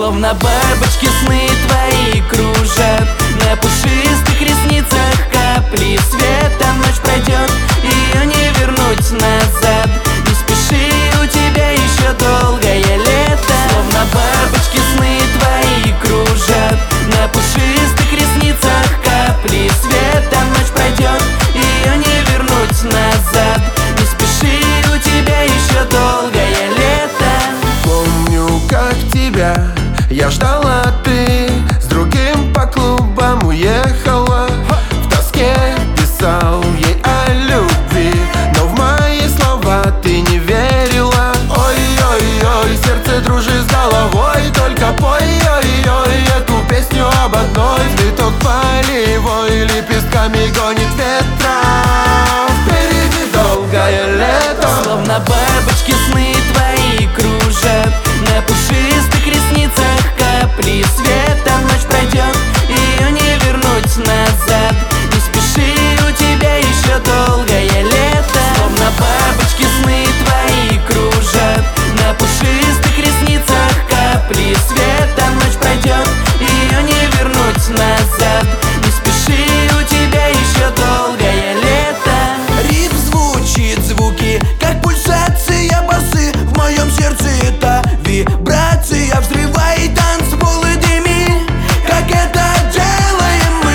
Словно бабочки сны твои кружат на пушистых ресницах капли света. Ночь пройдет, ее не вернуть назад. Не спеши, у тебя еще долгое лето. Словно бабочки сны твои кружат на пушистых ресницах капли света. Ночь пройдет, ее не вернуть назад. Не спеши, у тебя еще долгое лето. Помню, как тебя я ждала, ты с другим по клубам уехала. В тоске писал ей о любви, но в мои слова ты не верила. Ой-ой-ой, сердце дружи с головой, только пой, ой-ой, эту песню об одной. Цветок полевой лепестками гонит ветра. Впереди долгое лето. Словно бабочки сны твои кружат на пушистых ресницах капли света. Ночь пройдет, ее не вернуть назад. Не спеши, у тебя еще долгое лето. Словно бабочки сны твои кружат на пушистых ресницах капли света. Ночь пройдет, ее не вернуть назад. Не спеши, у тебя еще долгое лето. Ритм звучит, звуки, как пульсация басы. В моем сердце это вибрация. Взрывай танцполы, дыми, как это делаем мы.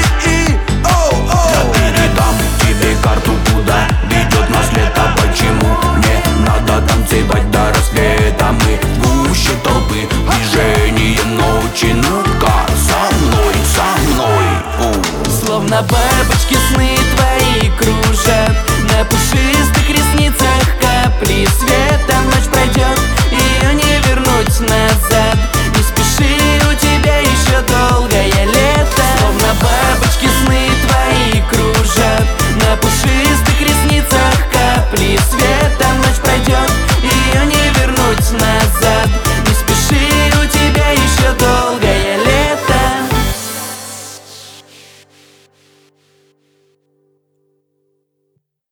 Я передам тебе карту, куда ведет нас лето. Почему мне надо танцевать до рассвета? Мы гуще толпы, движение ночи. Ну-ка, со мной, со мной. Словно бабочки сны твои кружат